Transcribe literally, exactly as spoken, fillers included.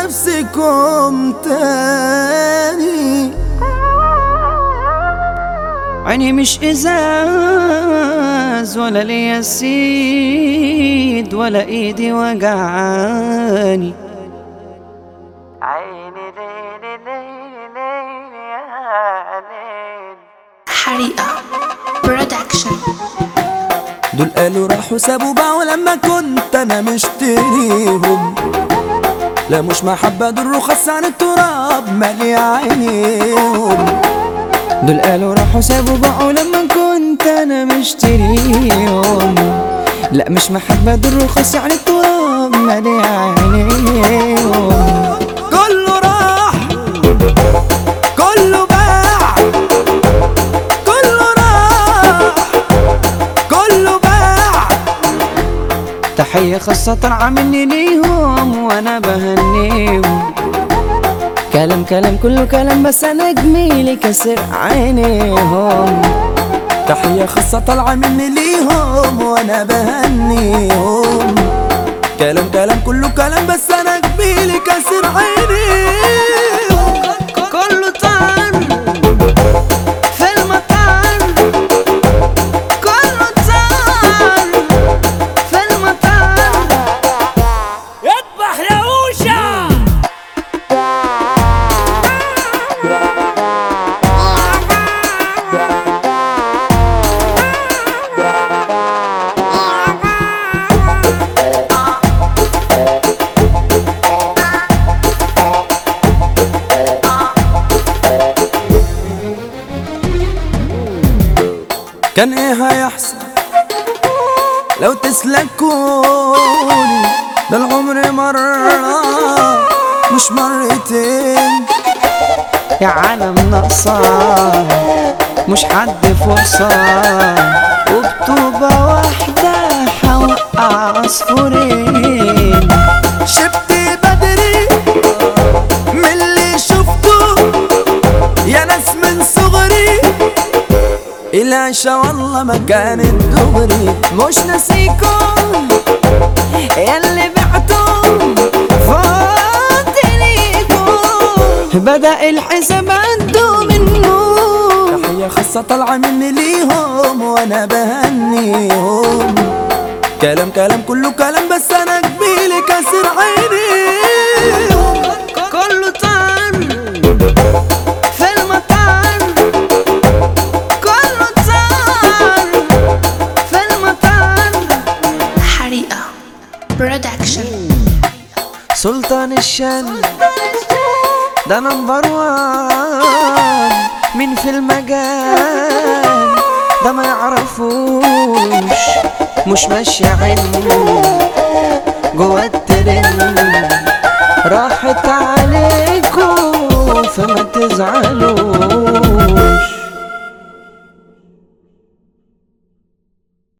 نفسكم تاني. عيني مش ازاز ولا ليا سيد ولا ايدي وجعاني. عيني ليلي ليلي ليلي يا ليل. حريقة برودكشن. دول قالوا راحوا سابوا باعوا لما كنت انا مشتريهم. لا مش محبة، دول رخص عن التراب مالي عينيهم. دول قالوا راحوا سابوا باعوا لما كنت انا مشتريهم. لا مش محبة، دول رخص عن التراب مالي عينيهم. كله راح كله باع، كله راح كله باع. تحية خاصة طالعة مني ليهم وانا بهنيهم. كلام كلام كله كلام بس انا جميلي كسر عينيهم. تحية خاصة طالعة مني ليهم وانا بهنيهم. كلام كلام كله كلام بس انا جميلي كسر عينيهم. كله طار في المطار، كله طار في المطار. اذبح يا اوشا. كان ايه هيحصل لو تسلكوني؟ ده العمر مرة مش مرتين. يا عالم ناقصة مش حد فرصة، وبطوبة واحدة هوقع عصفورين. شبت بدري من اللي شفته يا ناس من صغري. العشا والله ما كانت دغري. مش ناسيكم ياللي بعتم فاضليكم، بدأ الحساب عنده منه. تحية خاصة طالعة مني ليهم وانا بهنيهم. كلام كلام كله كلام بس انا جميلي كسر عينيهم. كله طار في المطار، كله طار في المطار. حريقة برودكشن. سلطان الشن ده نمبر وان مين في المجال ده ما يعرفوش. مش ماشي عينه جوا الترند، راحت عليكم فما تزعلوش.